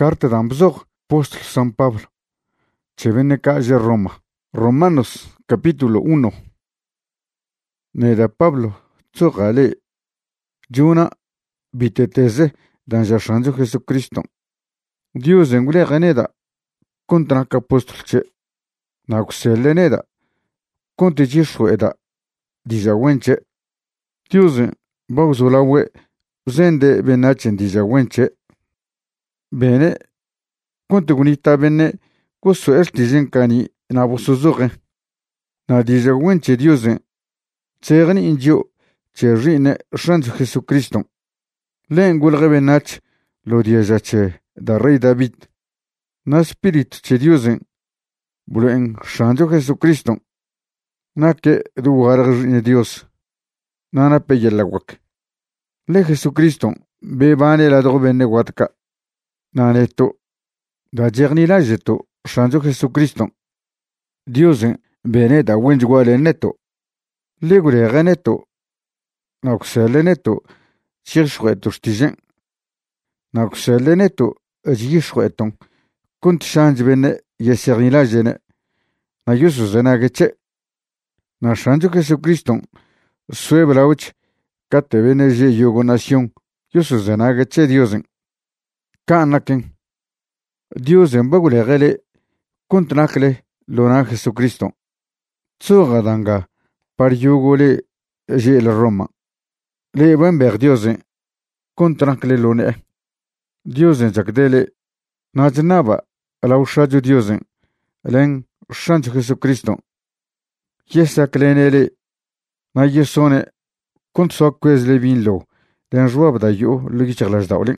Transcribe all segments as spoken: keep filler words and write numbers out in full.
Carta de Ambzog, Apóstol San Pablo. Chevenecalle Roma. Romanos, capítulo uno. Neda Pablo, Tsogale. Juna, Viteteze, dan Jashanjo Jesucristo. Dios en Gule Ganeda, contra Apóstol Che. Naxele Neda, conte Jishueda, Dijawenche. Dios en Bauzulawe, Zende Benachen Dijawenche. Bene, conte gunita bene, coso estizen cani, nabusuzuge. Na Dijawenche Diosen, Tsegan indio, Cherine, Shanjo Jesucristo. Lengul rebenach, lo diajache, da Rey David. Na Spirit che Diosen, Buen Shanjo Jesucristo. Na que duargne Dios. Nana peyelawak. Le Jesucristo, bebane la drobene watka. Naneto, da jernilajeto, Shanjo Jesucristo. Diosen, bene da wenjwale neto. Legure reneto, nauxele neto, chirchweto stigen. Nauxele neto, jishweton, kunt shanj bene, yesernilajene. Na yusuzenageche. Na Shanjo Jesucristo, sueblauch, kate bene je yogonación, yusuzenageche Diosen. Kanaken. Diosen bagulegele, kunt nakle, lona Jesucristo. Tsogadanga. Par yugole je la Roma. Le buen ver Diosen, contracle lone. Diosen jacdele, najnaba, la ushajo Diosen, len Shanjo Jesucristo. Yesa clenele, na yesone, kont so quez le vinlo, len joab da yo, lugichirlaj daulin.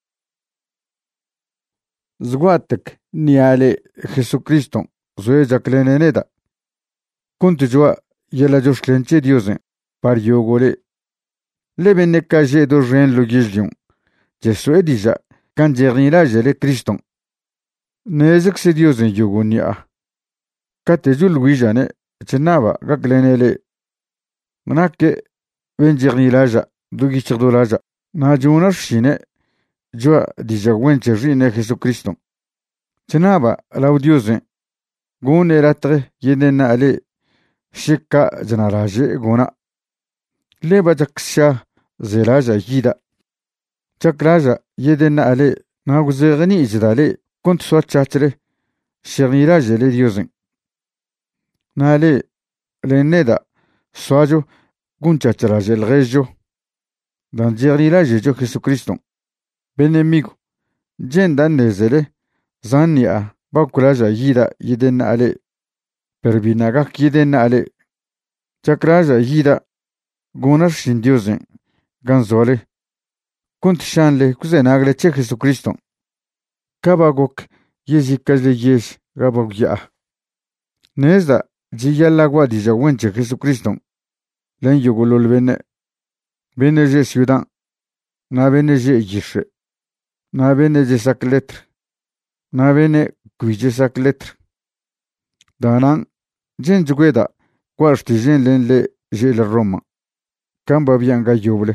Zguatek, niale Jesucristo, zoe jacleneneda. Kont joa, Yela Joshlenche Diosen, par yogole. Lebene kaje do ren lo gizlion. Jesue dija, kanjernila jele Christon. Nezek se Diosen yogonia. Katejul wijane, chenava, gaklenele. Manake, venjernilaja, dugichirdolaja. Na jonar shine, joa dija wenche rine Jesucristo. Chenava, laudiosen. Gune ratre, yedena ale. Shika janaraje gona. Leba jaksha zelaja yida. Chakraja yedena ale naguzegani ijdale kunt swachachre shirniraje le Diosen. Nale leneda swajo gunchachraje el rejo. Dan jirniraje jo Jesucristo. Benemigo. Jendan nezele zania bakulaja yida yedena ale. Perbinagak yedena ale. Chakraja yida. Gunar shin Diosen. Ganzole. Kunt shanle kuzenagle che Jesucristo. Kabagok yezikazle yesh gabag ya. Nezda jiyalagua dija wenche Jesucristo. Len yugulul bene. Bene je ciudan. Na bene je yishe. Na bene je sak letre. Na bene kuije sak letre. Danan, jen jugueda, quasti jen len le je la Roma. Camba bianga yoble.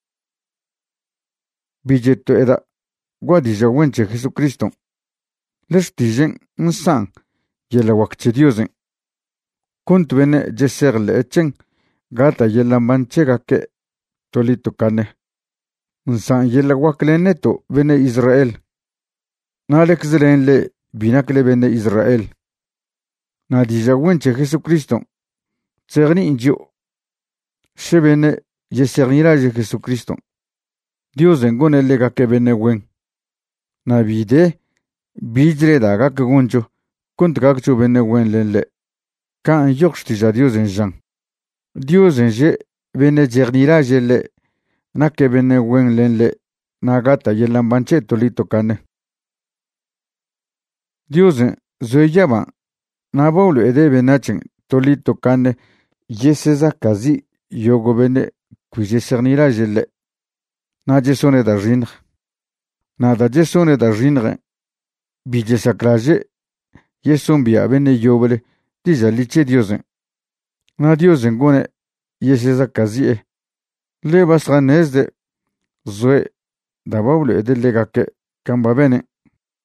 Bigetto eda, guadija wenche Jesucristo. Lesti jen nsan, yela wakche Diosen. Kunt bene jeserle echen, gata yela manchega ke tolito kane. Nsan yela wakle neto bene Israel. Nalex len le binakle bene Israel. Na dija wenche Jesucristo. Tserni indio. Shebene yeserniraje Jesucristo. Dios engone lega que bene wen. Na vide. Bidre daga que guncho. Kunt gakcho bene wen lenle. Ka an yokstija Dios en jan. Dios en je bene jerniraje le. Na que bene wen lenle. Na gata yelambanche tolito kane. Dios en zoyaban. Na baulo edebe nachen tolito kane yeseza kazi yogo bene kujesernira jelle. Na jesone da rinre. Na da jesone da rinre. Bijesakraje yesombia bene yobele dija liche Diosen. Na Diosen gone yeseza kazi e. Le basra nezde zoe da baulo edelega ke kamba bene.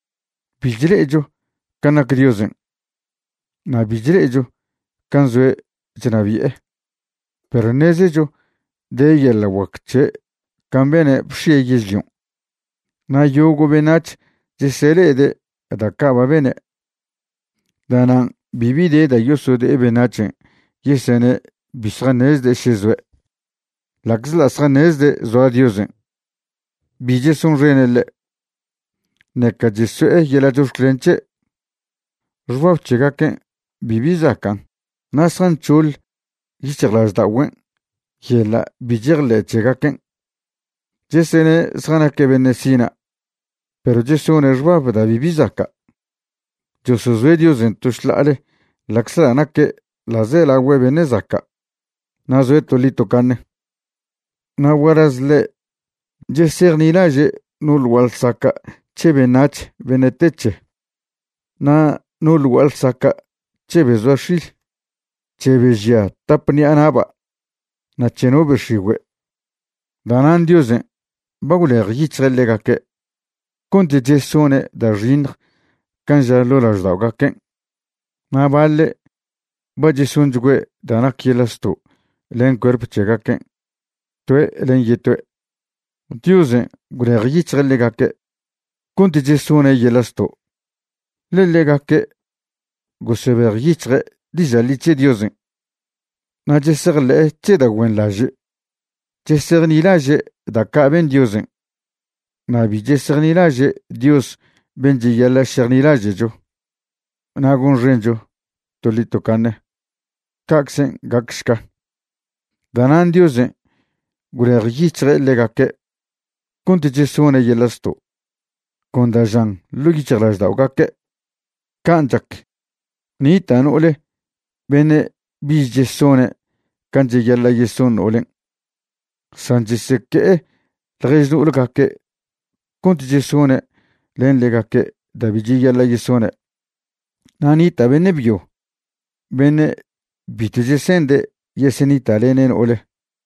bijle'cho kan nak Diosen. Na bijle'cho kan zoe chnabi'e. Pero nezecho de yela wakche kan bene bxie yizlion. Na yogo benach jesele da kaba bene. Danan bibide da yoso de benachen yesene bisranez de shizwe. Laxla sranez de zoa Diosen. Bije son renele. Neka jesue yela joshkrenche. Rwav chegaken bibizakan. Nasran chul yichaglas dawen. Yela bijerle chegaken. Jesene sranake benesina. Pero jesone rwav da bibizaka. Josozwe Diosen tushlale. Laxla nake la zela webene zaka. Nazwe tolito kane. Na warazle. Jesernilaje nul walsaka chebenach beneteche. Na nul walsaka chebezwashil. Chebezia tapni anaba. Na chenobeshiwe. Danan Diosen bagule yichrelegake. Konti jesone da rinr kanja lolajdaugake. Na balle bajisunjwe danak yelasto len cuerp chegake. Tue len yetue. Diosen gure yichrelegake. Konti jesone yelasto. Le legake goseber yichre dizaliche Diosen. Na jeserle cheda gwen laje. Jesernilaje da kaben Diosen. Na bi jesernilaje Dios benji yala shernilaje jo. Na gun renjo tolito kane. Kaksen gakshka. Danan Diosen gure yichre legake. Konti jesone yelasto. Konda jan lugichirlaj daugake. Kanjak. Ni tan ole. Bene bij jesone. Kanje yalla yeson olen. Sanjiseke. Lrejnu ulgake. Konti jesone. Len legake. Dabiji yalla yesone. Nanita bene bio. Bene bitu jesende. Yesenita lenen ole.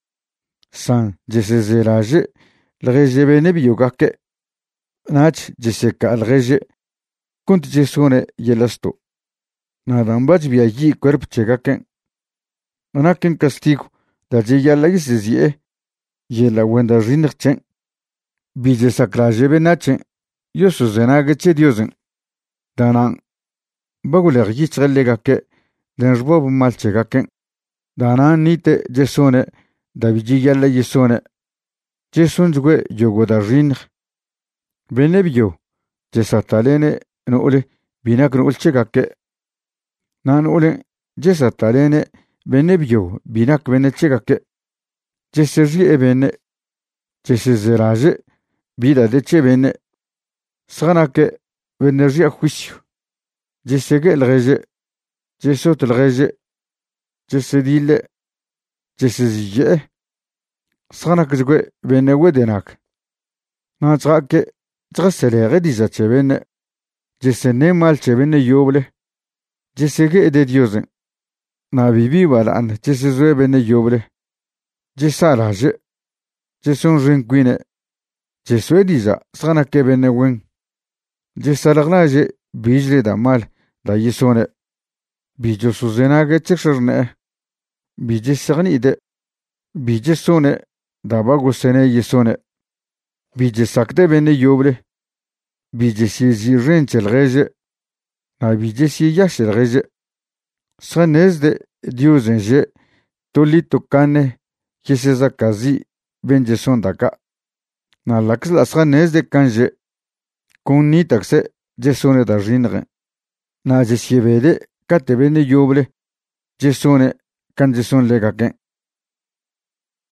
San jesezelaje. Lreje bene bio gake. Nach jeseka alreje. Konti jesone yelasto. Nadambach viayi cuerp chegaken. Anaken castigo. Da yalla yisezie. Yela wenda rinchen. Bije sakraje benachen. Yosu zenageche Diosen. Danan. Baguler yichrelegake. Lenjbob mal chegaken. Danan nite jesone. Da biji yalla yesone. Jesonjwe yogoda rinr. Benebio. Jesatalene no ole. Binakno ulchegake. Nan ole jesatalene benebio binak benechegake. Jeseri ebene. Jesezeraje bida de chebene. Sranake venergia juicio. Jesege el reje. Jesot el reje. Jesedile. Jesezije. Sranak zgue benewe denak. Natrake tresselere diza chebene. Jesene mal chebene yoble. Jesege ede Diosen. Na bibi wala an jesezwe bene yoble. Jesalaje. Jeson rinquine. Jeswe diza sranake bene wen. Jesalaglaje bijle da mal da yesone. Bijo suzenage cheksherne. Bije sagnide. Bije sone da bago sene yesone. Bije sakde bene yoble. Bije sizi renchel reje. Na bije si yashel reje. Sranez de Diosen je. Tolito kane. Yeseza kazi. Benje son daka. Na lax la sranez de kanje. Kon ni takse. Jesone da rinre. Na jesiebede. Kate bene yoble. Jesone. Kanje son legaken.